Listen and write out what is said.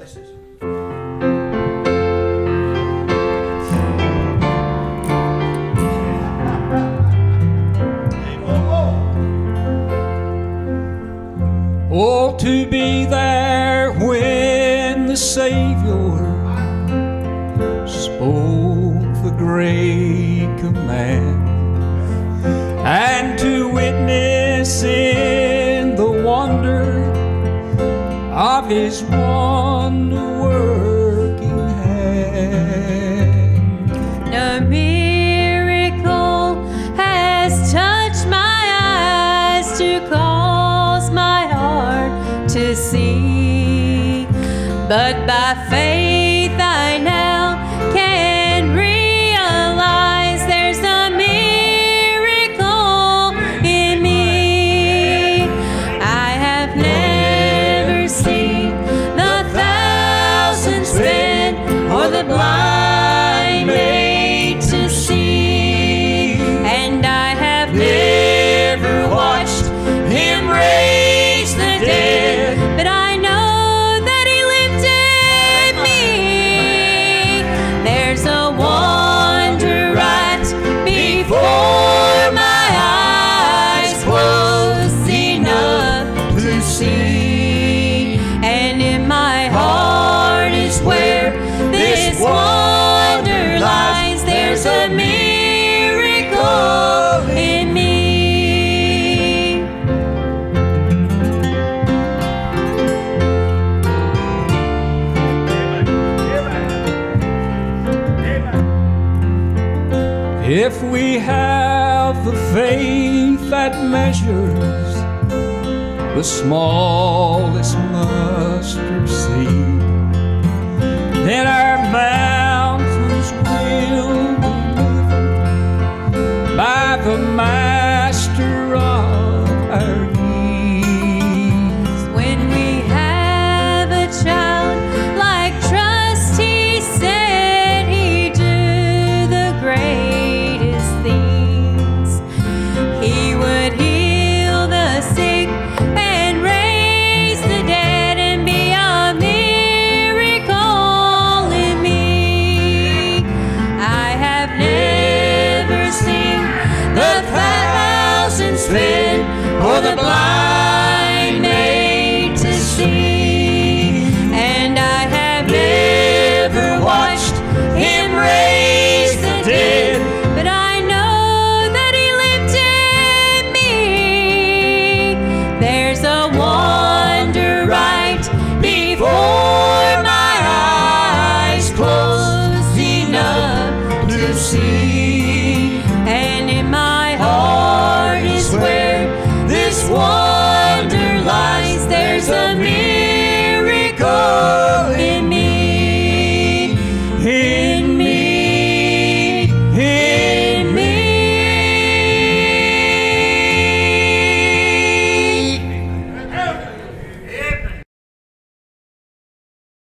Blessings. Oh, to be there when the Savior spoke the great command, and to witness in the wonder of His wonder-working hand. No miracle has touched my eyes to cause my heart to see, but by faith I now can realize there's a miracle in me. I have never seen the thousands spent or the blind made to see, and I have never watched Him raise the dead, but I know that He lifted me. There's a wonder right before my eyes close enough to see, and in my heart is where this wonder lies. There's a miracle in me. If we have the faith that measures the smallest mustard seed, then our mountains will be moved by the Master of our needs. When we have a child like trust, He said He'd do the greatest things. He would heal the sick and raise the dead and be a miracle in me. I have never seen the thousands spent or the blind made to see, and I have never watched Him raise the dead, but I know that He lifted me. There's a wonder right before my eyes close enough to see, and in my heart is where this wonder lies. There's a miracle